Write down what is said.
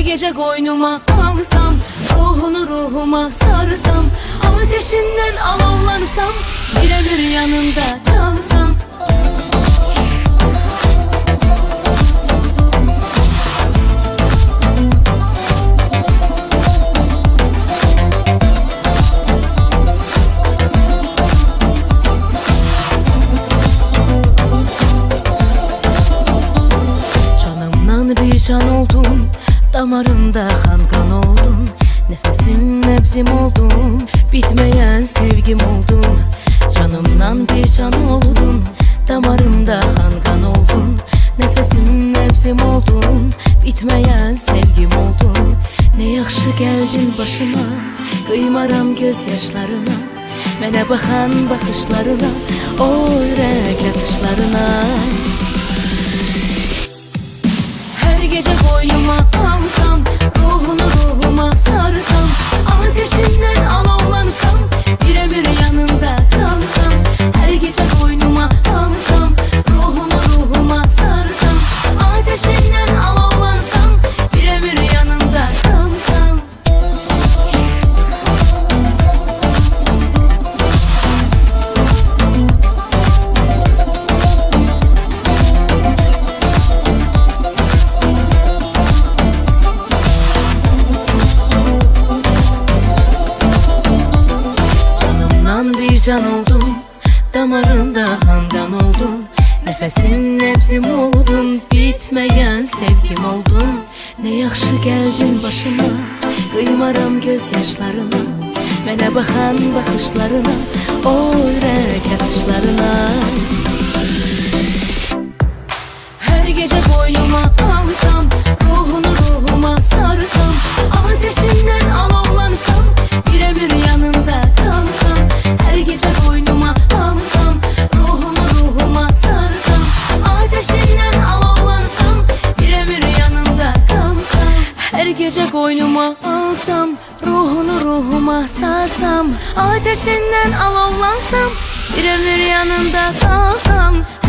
gece koynuma alsam, ruhunu ruhuma sarsam, ateşinden alovlansam, birebir yanında kalsam. Bir can oldum, damarımda kan oldum, nefesim nebzim oldum, bitmeyen sevgim oldum. Canımdan bir can oldum, damarımda kan oldum, nefesim nebzim oldum, bitmeyen sevgim oldum. Ne yaxşı geldin başıma, kıymaram gözyaşlarına, mənə baxan bakışlarına, o yürek atışlarına. Gece boynuma alsam, ruhunu ruhuma sarsam, ateşinden alovlansam, birebir yanında kalsam. Her gece boynuma alsam, ruhunu ruhuma sarsam, ateşinden alovlansam, birebir yanında kalsam. Bir can oldum, damarında handan oldum, nefesim nebzim oldum, bitmeyen sevgim oldum. Ne yaxşı geldin başıma, kıymaram gözyaşlarına, mənə baxan bakışlarına, o yürek atışlarına. Her gece boynuma alsam, ruhunu ruhuma sarsam, ateşinden alovlansam, birebir yanında kalsam. Her gece boynuma alsam, ruhumu ruhuma sarsam, ateşinden alovlansam, birebir yanında kalsam. Her gece boynuma alsam, ruhunu ruhuma sarsam, ateşinden alovlansam, birebir yanında kalsam.